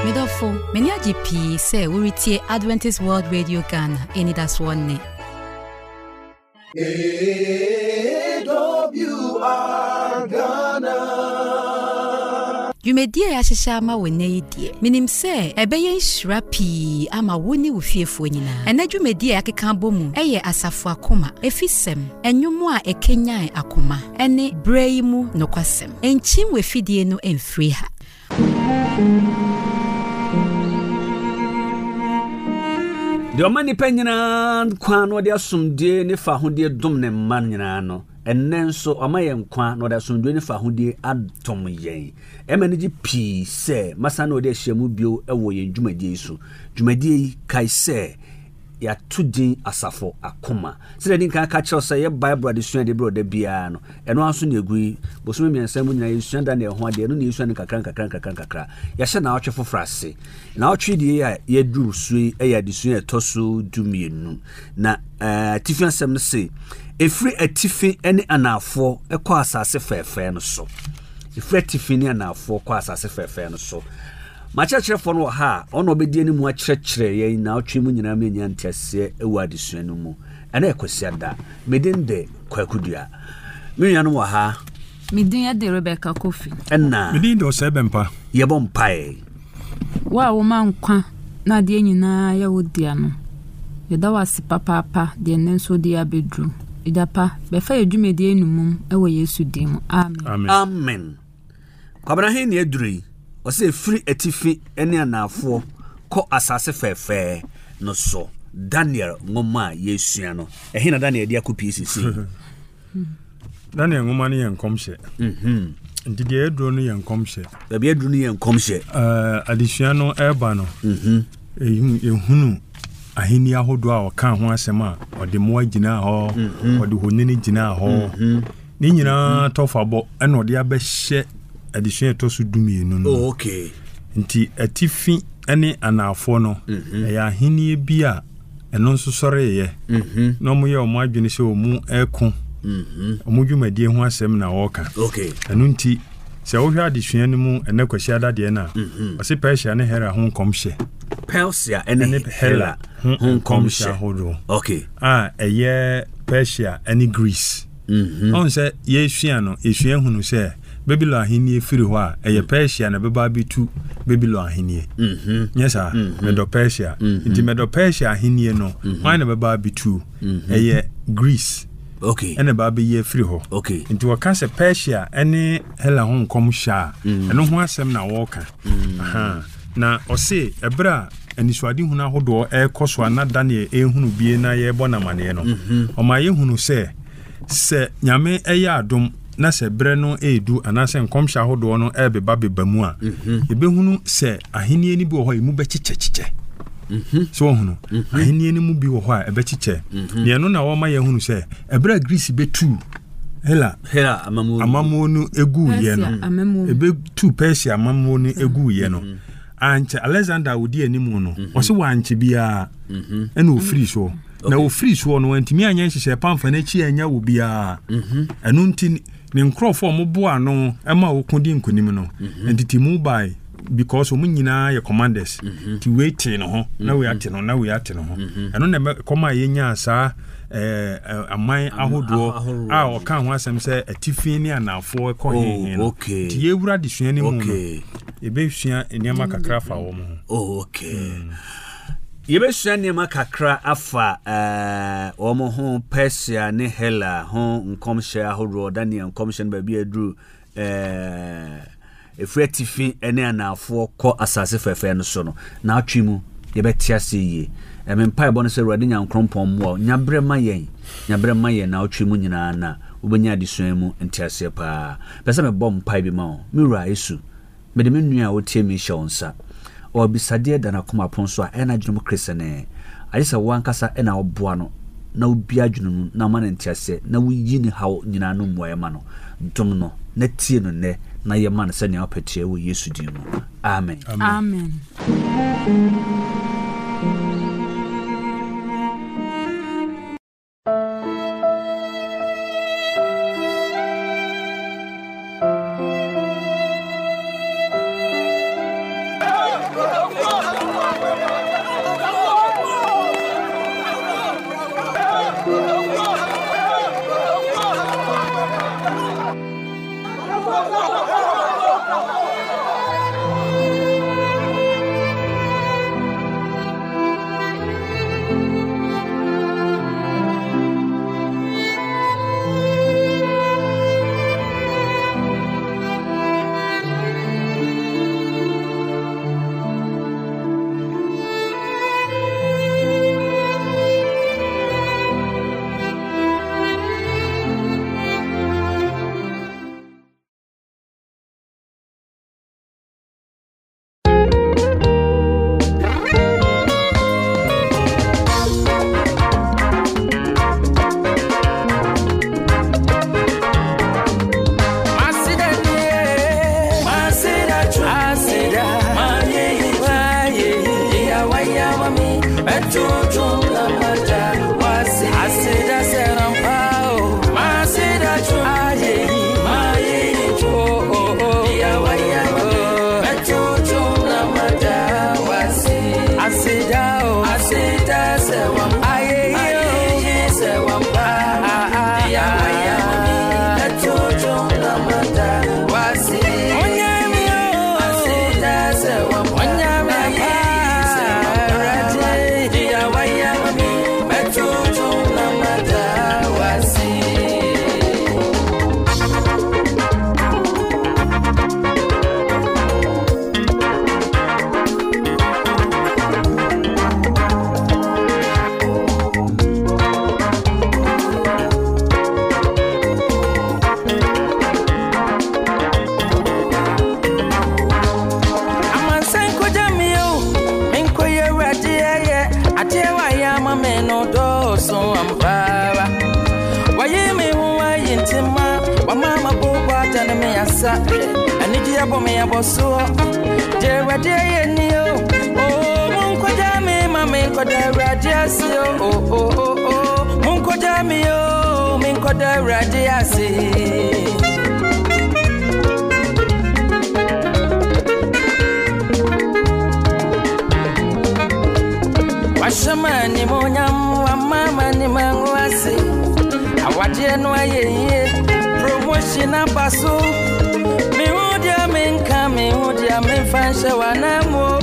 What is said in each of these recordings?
Medofo, many GP say we retie Adventist World Radio Ghana, any that's one name. AWR Ghana. You may dear Ashama when ye dear. Minim say, a bayan shrappy, ama wuni with fear for nina. And that you may dear Akikambomu, eye asafua koma, efisem, and you more a Kenya akuma, ene breimu no kwasem, and chim we fidie no and free ha. The mani penina kwan no de asumdie ne fa hodie dom ne man nyina no ennenso amayen kwan no de asumdie ne fa hodie adom yen emaniji pi se masa no de hyiamu bio ewo yen dwumadie so dwumadie kai se ya tudin asafo akoma se de nka ka kire se ye bible de sua de bro de bia no eno aso ne egui boso miensa mu nyina yesua da ne ho ade no ne yesua ne kakran ya hye na otwe fofrase na otwe de ya yeduru sui ya de sua etoso dumienu na tifi asem no se efri atifi ene anafo ekọ asase fefe no so efri atifi ne anafo kọ asase fefe no so machachire fo no ha ono obedie ni mu akyerɛkyerɛ yɛn na otwe mu nyina me nya ntiase ewu adesua no mu ɛna ekosiada medinde kwakudua me nya no ha medin ya de Rebecca Kofi ɛna medin de Osebempa yɛbɔ mpae wa wo mankwa na de nyina ya wodia no yɛda wase papa de nenso de abedru idapa befa yedwumedie enumum ɛwɔ Yesu dim amen kwabena he ne aduri ose free atifi ene anafo ko asase fefe no so Daniel ngoma yesua no ehina Daniel dia ko PCC Daniel ngoma ne yenkomhye ndidi edro no yenkomhye bia edro no yenkomhye adesua no eba no ehunu ahini ahodo a oka ho asem a ode mo agina ho ode honini gina ho ni nyina tofabo ena ode abehye addition to so dumienu no okay nti atifi ene anafo no ya ahini bia eno nso sore ye no mo ye o mo adwene se o mu eko omo dwumadie ho asem na woka okay eno nti se wo hwa addition no mu ene kwashi adade na ose Persia ne Hera ho komhye Persia ene Hera ho komhye hodo okay eye Persia ene Greece on se ye hwia no ehwia hunu se Babylon ahini efiri ho a eye Persia na beba bitu Babylon ahini yes medo Persia nti medo Persia ahini no why na beba bitu eye Greece okay ene ba be ye efiri ho okay nti waka se Persia ene Hela ho nkom sha eno ho asem na woka na ose ebra aniswade hunu ahodo ekoso na Daniel ehunu bie na ye bona mane no o ma ye hunu se nyame eye adom na se bre no edu anase nkomhya hodo no ebeba bebamu a ebehunu se ahenie ni bi wo ho emu be chichechiche so hunu ahenie ni mu bi wo ho a ebe chiche ne no na wo ma ye hunu se ebra Greece betu Hela amamu no egu ye no ebe tu Persia amamu no egu ye no anche Alexander wodi animu no wo se wanche bia ena ofiri so na ofiri so no antimi anya nhyehyɛ pamfa na chi anya wo bia enu nti ne nkrofo mo boa no ema okudi nkonim no entity mobile because omu nyina ye commanders ti wait no ho na we ate no ho eno na koma ye nya sa amai ahodo a o kan ho asem se atifi ni anafo ekọ he no ti ewura de sua ni mu no ebe sua eniama kakra fa wo mo okay yebesua niema kakra afa omo ho Persia ne Hela ho nkomhye ahodo Daniel nkomhye ba bia duru efretifi ene anafo kọ asase fefe no so no na atwimu yebetia se yi emempa ebo no se Awurade nyankrompon mo nyabre ma yen na atwimu nyina na obenya adesua mu ntiase pa pese me bom pa bi ma o miwura Yesu mede me nua otie mi hye onsa o bisade da na koma ponso a ena dwum Kristene ayesa wankasa ena oboa no na obi adwunu na ma ntiase na wuyi ni hawo nyina no moye ma no dum no na tie no ne na ye man se ne apetie wo Yesu din mu amen amen Washamani monyam wa mama ni mangwasi awaje no ayeye promotion abaso me wodia menka me wodia menfanshe wanamo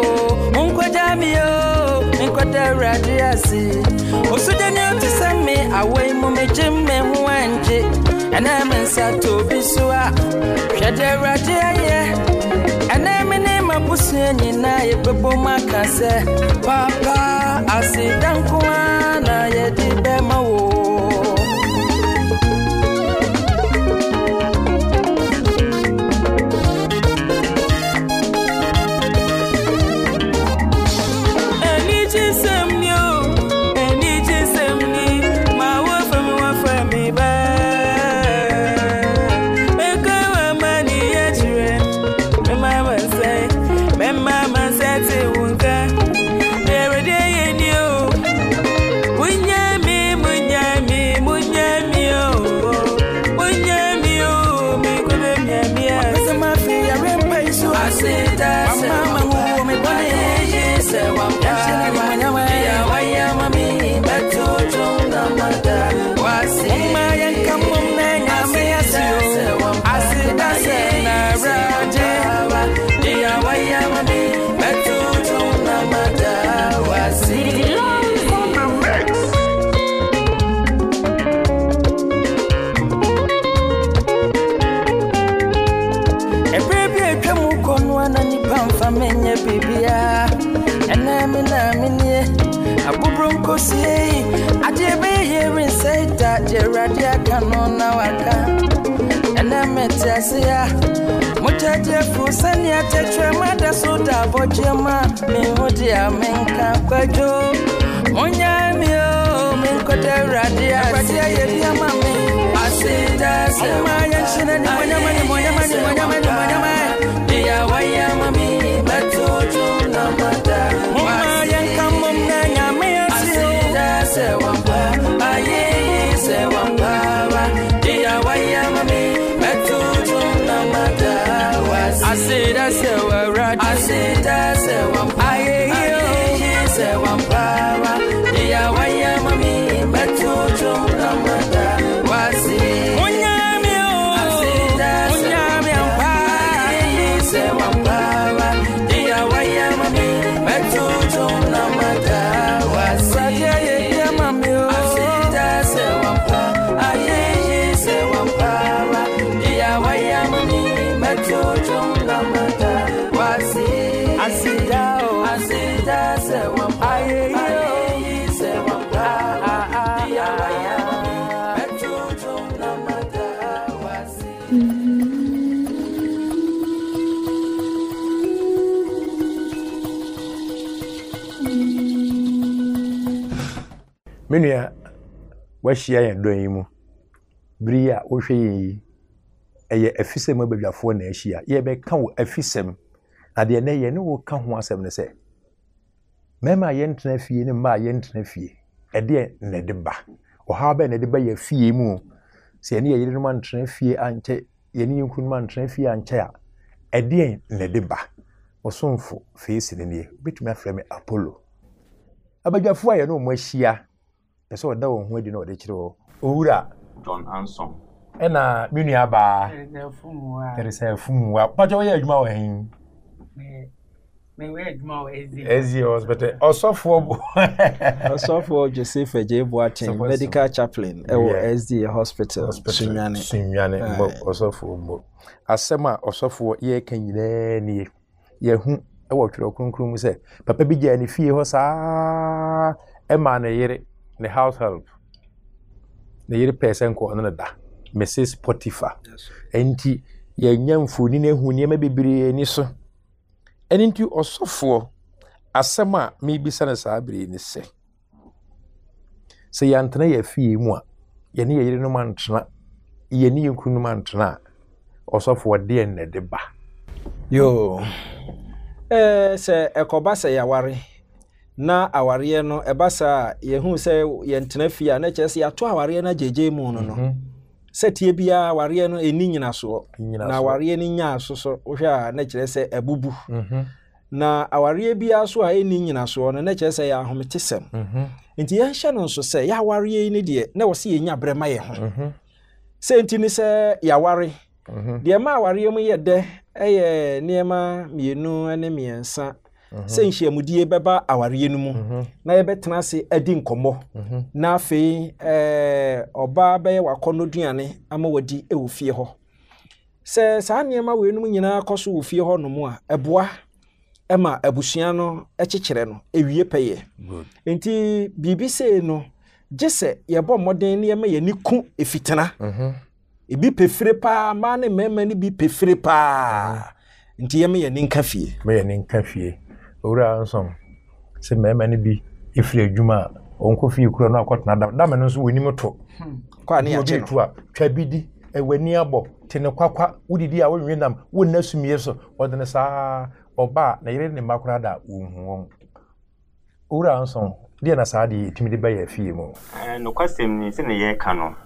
munkoja mi o minkoda radiasi osuja ni otisame awai mu mejemme hu anje ana mensa to bisua hwede radiaye ana mene mabusu nyina ye bebo makase papa asidanko na ye di bema wo menye bibia enemi na minye abubronko sie adebe yerin saida jeradia kanona waka enemi tiasia muchaje fusani atetwe mada soda bojema mi hodi amenka kwajo onyamio minkode radia yebia mame asida se maya chine ni monyama ya waya mami batoto na mata waya kama mnanya measida se wampa aye se wampa ya waya mami batoto na mata asida se warad asida se wampa aye se wampa ya waya mami batoto na mata wasi Menua wahia yɛn dɔn yi mu biri a wohwɛ yi ɛyɛ afisɛm abadwafo na ahia yɛbɛka wo afisɛm ade na yɛ ne wo ka ho asɛm ne sɛ mema yentena fie ne ma yentena fie ede ne de ba oha ba ne de ba ya fie mu se ne yire no man tena fie anche ye ne yinkunu man tena fie anche a ede ne de ba osomfo face ne ne bitumi afre me Apollo abadwafo aye no mo ahia pese oda wo ho adi na ode kire wo owura John Anson ena minu aba teresa fumuwa pacho ye adwuma wo hen me we adwuma wo ezi hospital osofo Joseph Ejeboachen medical chaplain SD hospital Sunyane mo osofo mo asema osofo ye kan nyina nie ye hu ewo twero kronkron mu se papa bi gya ne fie ho saa e ma na yere ne house help ne yere person ko no da Mrs. Potiphar enti ye nyamfoni ne hu ne ma bibire ni so enti osofo asema me bisa na saa bire ni se yantena ya fie mu a ye ne yere no mantena ye ne yinkunu mantena osofo de ne de ba yo se ekoba se yaware na aware no ebasa ye hu se ye ntena fie a na kyese ya to aware na jeje mu no se tie bia aware no eni nyina so na aware ni nya asoso wo hwa na kyerese ebubu na aware bia so a eni nyina so no na kyerese ya ahometesem nti ye hye no so se ya aware ni de na wo se ye nya brema ye ho se nti ni se ya aware de ma aware mu ye de eye niema mienu ene miensa se nhyiamudie beba aware nu mu na ye betena se adi nkomo na afei oba be wakonoduane ama wadi ewo fie ho se saa niema we nu nyina akoso wo fie ho no mu a eboa ema abusua no ekyekere no ewie peye enti bibi se no gese ye bo moden niema ye niku efitena ebi pefire pa ma ne mema ni bi pefire pa nti yeme ye ninka fie me ye ninka fie owura ansom se mema ni bi efire adwuma onko fie kuro no akotena da me no so woni moto kwa ne ya che no twa bidi ewani abo tene kwakwa wudidi a wonwenam wonna sumie so odene saa oba na yire ne makura da unhuwon owura ansom de na saa de timi de ba ya fie mu no kwasem ni se ne ye ka no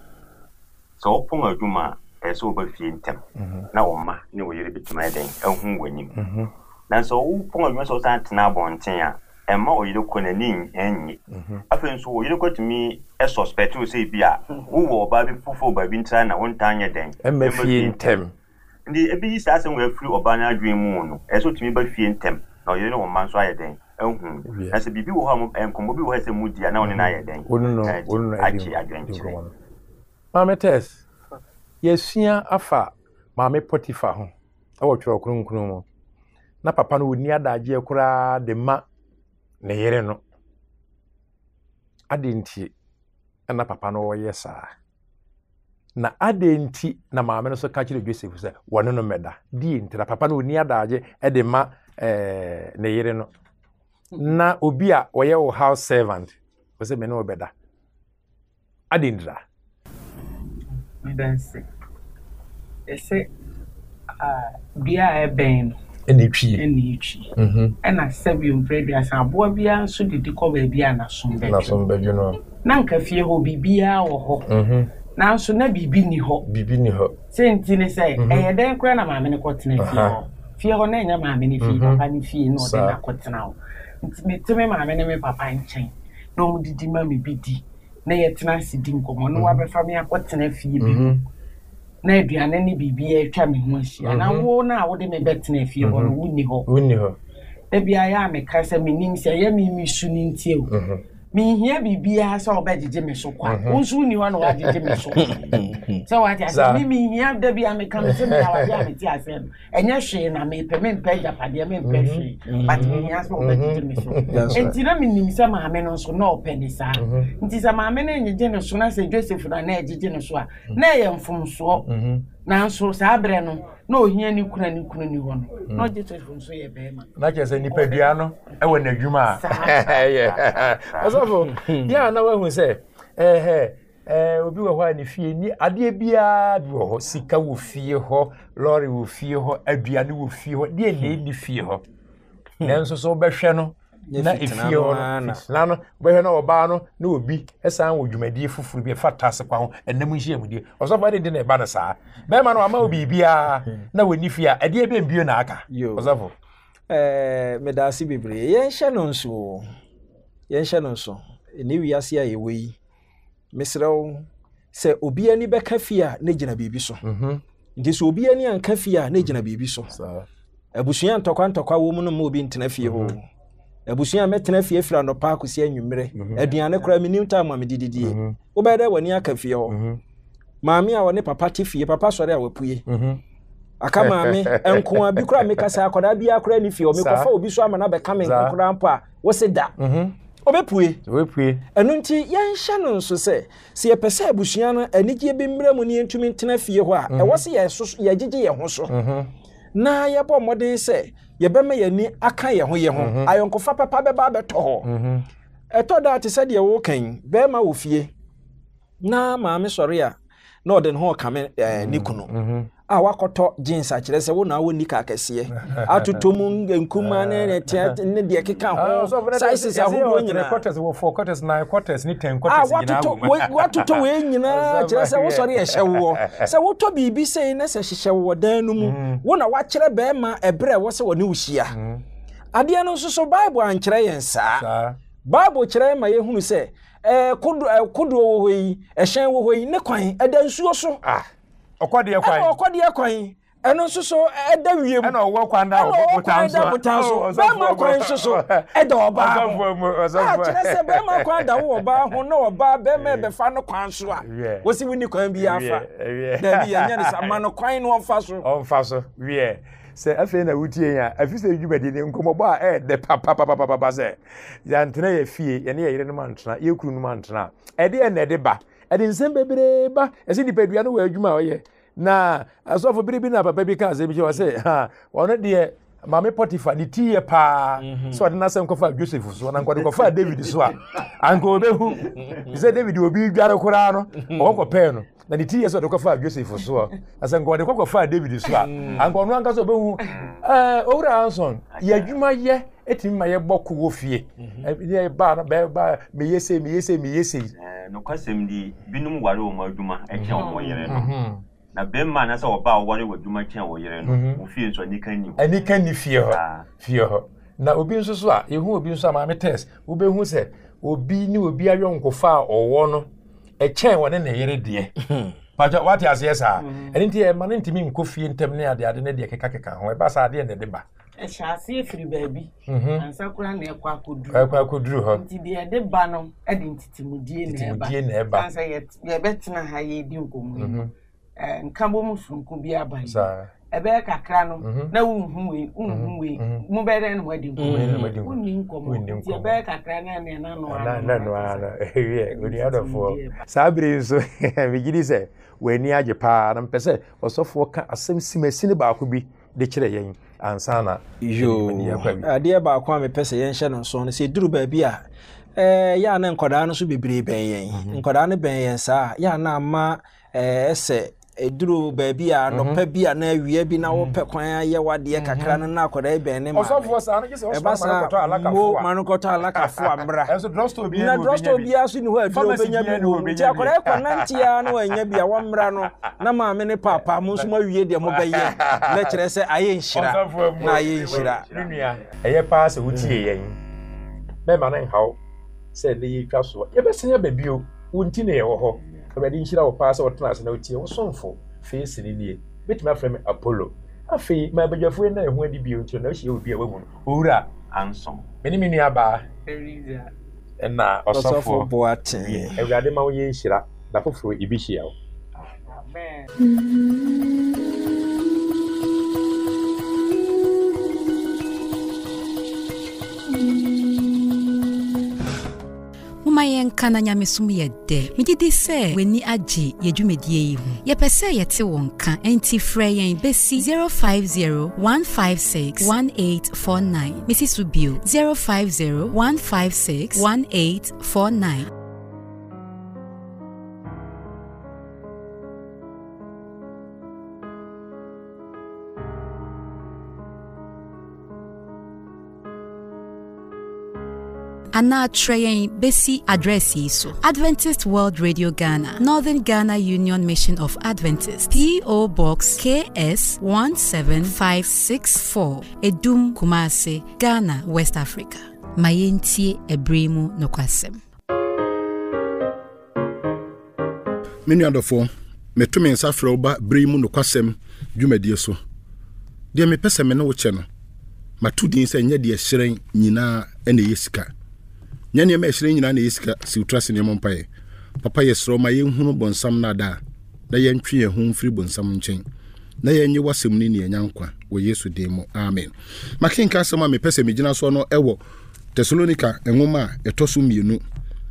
so opon adwuma so ba fie ntem na wo ma ne wo yire bitima eden ehun wanyim na so opon adwuma so san tena abonten a emma o yire ko na ni enyi afen so wo yire ko timi suspect wo say bia wo wo ba bi fufo ba bi ntra na won tanye den emma fie ntem ndi ebi yi sa se wo afiri oba na adwen mu no so timi ba fie ntem na o yire no man so ayeden ehun na se bibi wo ha enkombo bi wo ha se mudia na woni na ayeden wono achi adwen chire Mametes yesua afa Mame Potiphar ho awo twero kronkron mu na papa no woni adaje akura de ma ne yere no adenti na papa no yesa na adenti na Mame no so ka kire Joseph se wono no meda di ntira papa no woni adaje de ma ne yere no na obi a oye wo house servant wo se me no beda adendra Bensi. Ese bia eben enetwi ena sebi umbredi asa abo bia so didi ko ba bia na sombe no na nka fie ho bibia wo ho na so na bibi ni ho senti ne se den kura na maame ne kotena fie ho na enya maame ne fie papa ne fie no de na kotena ho ntime maame ne me papa nchen no mu didi ma me bidi na yetena sidi nkomo no wa befa me akotena fie bi na aduane ne bibia atwa me ho ahia na wo na wo de me betena fie ho no wuni ho e bia ya me ka se me nim se ya me su ni ntie o me hia bibia se obegege me so kwa wo su ni ho na wa gege me so so wa tia me hia da bia me ka me se me wa ya me ti ase enye hwe na me pe me mpe japade me mpe hwe but me hia se obegege me so enti na me nim se ma me no so na openi sa enti se ma me na enyeje no so na se Joseph na ejege no so a na ye mfomso na so sa abre no na ohia ni kuna ni ho no na Joseph nso ye be ma na kese ni padua no e wo na adwuma asofo ya na wa hu se obi wo ho ni fie ni ade bia bi wo ho sika wo fie ho lorry wo fie ho aduane wo fie ho de ni fie ho nanso so behwe no na efie ho no bɛhwɛ na ɔbaa no na obi ɛsan wɔ dwumadie fufuru bi ɛfa tase kwa ho ɛnam nhia mu die ɔsɔfo de na ɛba no saa bɛrima no ama obi bia na wɔni fie a ɛde ebe mbio na aka ɔsɔfo medase bebree yɛnhyɛ no nso ne wiase a yɛwɔ yi mesrɛw sɛ obi ani bɛka fie a ne gyina biribi so nti sɛ obi ani anka fie a ne gyina biribi so abusua ntɔkwa wɔ mu no ma obi ntena fie ho abusua mɛtena fie fira no pa akosi anwummere aduane kora menim ta ma medididie wobɛyɛ dɛ w'ani aka fie hɔ maame a wɔne papa te fie papa sɔre a wapue aka maame enkoa bi kora mekasa akɔda bi akora ni fie o mekɔfa obi so ama na bɛka me nkora mpo a wo se da obepue ɛno nti yɛnhyɛ no nso sɛ yɛpɛ sɛ abusua no anigye bi mmra mu ne ntumi ntena fie hɔ a ɛwɔ se yɛgyegye yɛn ho so na yɛbɔ mmɔden sɛ yɛbɛma yɛni aka yɛn ho ayɔnkofa papa bɛba bɛtɔ hɔ ɛtɔ da te sɛ deɛ wo kan bɛma wo fie na maame sɔre a na ɔde ne ho kame ne kunu a wakɔtɔ jeans akyerɛ sɛ wo na wo nika akɛseɛ atoto mu nkuma ne deɛ keka ho sizes ahodoɔ nyinaa quarters na quarters ni 10 quarters nyinaa watoto we nyinaa kyerɛ sɛ wo sɔre ɛhyɛ wo sɛ wotɔ biribi sɛ na sɛ hyehyɛ wo dan no mu wo na wakyerɛ bɛɛma ɛbrɛ wɔ sɛ wɔne wo hyia adeɛ no nso so bible ankyerɛ yɛn saa bible kyerɛ ma yɛhunu sɛ kodoɔ wɔ hɔ yi ɛhyɛn wɔ hɔ yi ne kwan ɛda nsuo so ɔkɔdeɛ kwan ɛno nso so ɛda wiem ɛna ɔwɔ kwan da ɔbotan so bɛma kwan nso so ɛda ɔbaa ho kyerɛ sɛ bɛma kwan da wo ɔbaa ho na ɔbaa bɛma ɛbɛfa no kwan so a wɔsi wo ni kwan bi afa dabi yɛnyɛ ne sa ma no kwan no ɔmfa so sɛ afei na wotie ya afi sɛ dwumadi ne nkɔmmɔbɔ a ɛdɛ papapapapa sɛ yɛntena yɛ fie yɛne yɛ yere no mantena yɛkuru no mantena ɛde ɛna ɛde ba ɛde nsɛm bebree ba ɛsɛ nipadua no wɔ adwuma a ɔyɛ na asɔfo bere bi na papa bi ka asɛm bi kyɛ wɔ sɛ ɔno deɛ maame Potifa ne ti yɛ paa sɛ ɔde n'asɛm kɔfa Joseph so na nkɔde kɔfa David so a anka ɔbɛhu sɛ David obi dware koraa no ɔkɔpɛɛ no na ne ti yɛ sɛ ɔde kɔfa Joseph so a asɛ nkɔde kɔfa David so a anka ɔno anka sɛ ɔbɛhu owura Anson yɛ adwuma yɛ etimi ma yɛ bɔ kɔ fie yɛ ba no ba meyese no kwasɛm di binom ware wɔ adwuma ɛkyɛ wɔ yere no na bemma na sɛ ɔba ware wɔ adwuma kyɛ wɔ yere no wo fie nso anika ni fie hɔ na obi nso so a yehu obi nso a maame test wo behu sɛ obi ni obi ayɔnkofa a ɔwɔ no ɛkyɛn wɔ ne yere deɛ paja wati aseɛ saa ɛne nti ɛma ne ntimi nkɔ fie ntɛm ne ade ne deɛ keka ho ɛba saa deɛ ne de ba ɛhyɛ firi baabi ansa kora na ɛkɔ akɔduru hɔ nti deɛ de ba no ɛde ntitimudie na ɛba ansa yɛbɛtena ha yɛdi nkɔmmɔ nkabɔ mu sonko bi aba yi ɛbɛyɛ kakra no na wonhu wei mu bɛyɛ no wadi nkɔmmɔ wonni nkɔmmɔ nti ɛbɛyɛ kakra na ne na no oni adɔfoɔ saa bere nso megidi sɛ w'ani agye paa na mpɛ sɛ ɔsɔfoɔ ka asɛm simasini baako bi de kyerɛ yɛn ansa na adeɛ baako a mepɛ sɛ yɛnhyɛ no nso no sɛ duru baabi a yɛ na nkɔdaa no so bebree bɛn yɛn nkɔdaa no bɛn yɛn saa yɛ na ama ɛsɛ eduru baabi a nɔpɛ bi a na awia bi na wɔpɛ kwan ayɛ wadeɛ kakra no na akɔdaa bɛn ne ma ɔsɔfoɔ saa no gye sɛ ɔsɔfoɔ manokɔtɔ alakafo ambra na drɔstɔ biara so ni hɔ aduro bɛnya bi wɔ nti akɔdaa ɛkɔ nantea na wanya bi a wɔmmra no na maame ne papa mo nso mawie deɛ mobɛyɛ na kyerɛ sɛ ayɛ nhyira na ayɛ nhyira ɛyɛ paa sɛ wotie yɛn bɛma no nhaw sɛ ne yɛtwa soɔ yɛbɛsɛn aba bio wo nti ne yɛwɔ hɔ Kabadi nhyira wo paa sɛ wɔtena ase na wotie wo somfo face ne nie betumi afrɛ me Apollo afei ma badwafo na ɛho adi bio nti na wohyia obi a wamu no owura Anson me ne me nua baa ɛna ɔsɔfo Boateng awurade ma wo yɛ nhyira da foforo ibihyia wo Muma yɛnka na nyamesom yɛ dɛ megye sɛ w'ani agye yɛdwumadie yi ho yɛpɛ sɛ yɛte wo nka enti frɛ yɛn bɛsi 050 156 1849 mesi so bio 050 156 1849. ana train besi address yi so. Adventist World Radio Ghana, Northern Ghana Union Mission of Adventists, P.O. Box KS 17564, Edum Kumase, Ghana, West Africa. Mayentie Ebremu Nokwasem. Many other form, Metume Safra Oba Bremu Nokwasem, Jumedie so. Dear me pesa me no channel. Ma 2 days and yet, dear Shering, Nina, and the Yesika. Nyanya me Shering in the Yesika, si trust in your mompaye. Papa yes, Roma, young Hunobon Sam Nada, the young tree a home free bon some chain. Na yenye wasem nini enyankwa wo Yesu demo amen. Makin ka sama me pese me gina so no ewo Thessalonica enwoma etoso mienu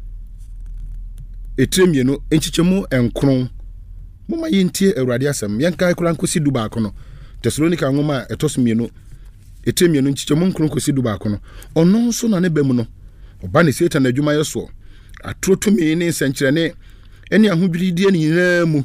etremienu enchichemu enkron moma yintie Awurade asem yenka kura nkosi du ba kono Thessalonica enwoma etoso mienu etremienu enchichemu nkron kosi du ba kono ono nso na ne bemu no oba ne Satan adwuma yeso atrotumi ne nsenkyerene eni ahodwiridi ni nyina mu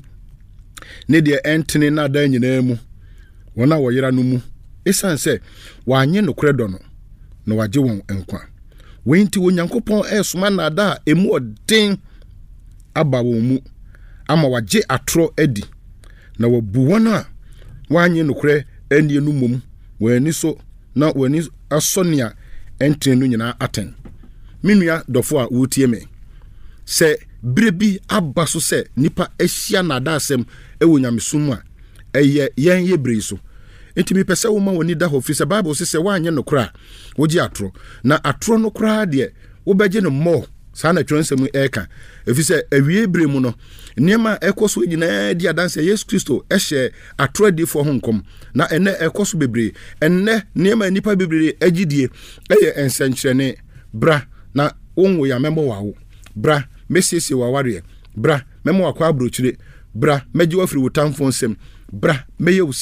ne de entene na da nyina mu wona wo yera no mu esan se wanye no kredo no na waje won enkwa wenti wonyankopon esoma na da emu odin aba wo mu ama waje atro adi na wabu wona wanye no kre enie no mum wani so na wani asonia entene no nyina aten minua dofo a wotie me se brebi abaso se nipa ehia na da asem ewo nyamesom a eye yen ye bre so entimi pese wo ma woni da office bible se wanye no kra woji atro na atro no kra de wo beje no mo sana twonsem eka efise awie bre mu no niema ekoso nyina di adanse Yesu Kristo ehye atro di fo honkom na ene ekoso bebre enne niema nipa bebre agidie eye ensenkyerene bra na wonwo ya memo wawo bra mesisi waware bra memo akwa abrochire bra meji wafiri wotamfo nsem bra meyo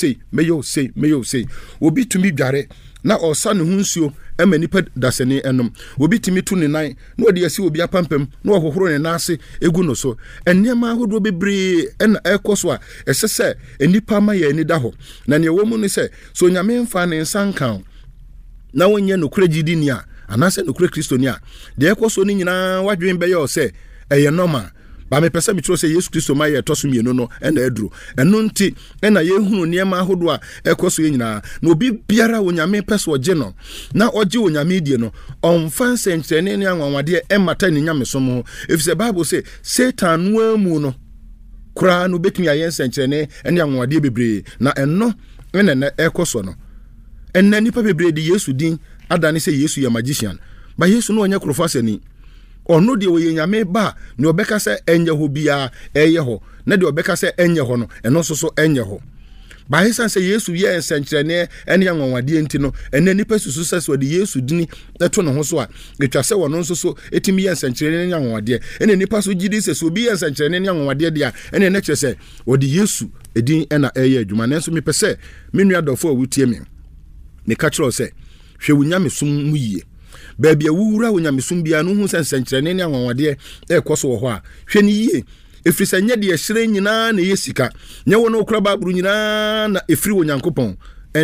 sei obi tumi dware na osa ne hunsuo ema nipa dasene enom obi tumi tu ne nan na odi asi obi apampam na ohohoro ne nase egu no so enema ahodo bebre ena ekoso a esese enipa ma ya ni da ho na ne wo mu ne se so nyame mfa ne nsankan na wonye no kuragidi ni a anase no kura Kristo ni a de ekoso ni nyina wadwen be yo se eye normal ba me pese mi tro se Yesu Kristo ma ye toso mienu no ena edru eno nti ena ye hunu niema ahodo a ekoso ye nyina na obi biara wonyame pese oje no na oje wonyame die no onfa nsenkyerene ne anwanwade emata ne nyame som efise Bible say Satan no amu no kura no betumi aye nsenkyerene ene anwanwade bebre na eno ena na ekoso no ena nipa bebre di Yesu din adane se Yesu ya magician ba Yesu no onye krofase ni ono de we nyame ba ne obeka se enye ho bia eye ho na de obeka se enye ho no eno so enye ho ba hisan se Yesu ye ensenkyerene ene anwanwade enti no ene nipa susu se so de Yesu dini eto ne ho so a etwa se wono so etimi ye ensenkyerene ne anwanwade ene nipa so gidi se so bi ye ensenkyerene ne anwanwade de a ene ne kire se odi Yesu edin ena eye adwuma nenso me pese menua dofo a wutie me ne ka kire se hwe wunyame sum mu yie baby awura wunyamesum bia no hu sensenkyerene ne anwanwade ekoso wo ho a hwe ni yie efrisa nya de ehire nyina na yesika nya wo no kura baburu nyina na efri wonyankopon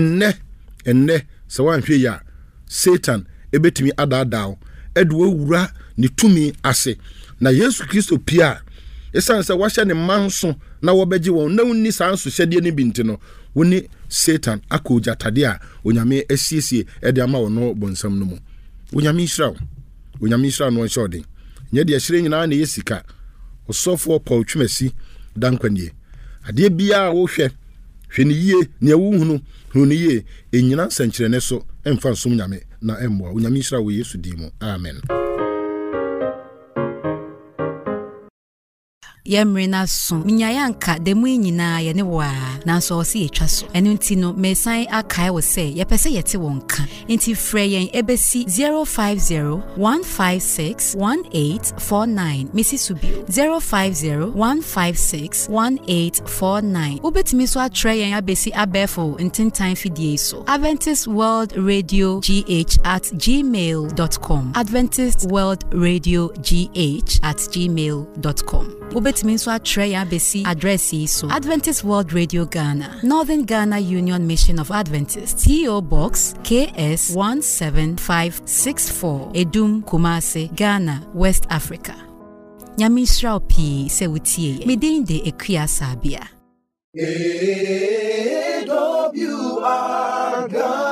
enne se wan hwe ya Satan ebetimi adadao edu awura ne tumi ase na Yesu Kristo pia esanse wahye ne manso na wobeji won na unni sanso hyede ne binti no woni Satan akoja tade a onyame asiesie ede ama wo no bonsam no mu onyame Israel no shode nya de ahire nyina na yesika osofo Paul Twumasi dankwanie ade bia wo hwe ni yie ne wuhunu hunu yie enyina nsankyerene so emfa nsom nyame na emboa onyame Israel wo Yesu dimo amen. Yemrina so minyayanka demu nyina ye ne wa nanso osi etwa so enu nti no mesan akai wo se ye pese yete wonka nti frɛ yen ebesi 050-156-1849 Mrs. Subio 050-156-1849 ubetimi so atre yen abesi abefo ntintan fidie so Adventist World Radio GH@gmail.com Adventist World Radio GH@gmail.com wobɛtumi nso atwerɛ yɛn abɛsi address yi so Adventist World Radio Ghana, Northern Ghana Union Mission of Adventists, PO Box KS 17564, Edum, Kumasi, Ghana, West Africa. Nyame nhyira wo pii sɛ wotie. Medin de Ekua Sabia. AWR Ghana.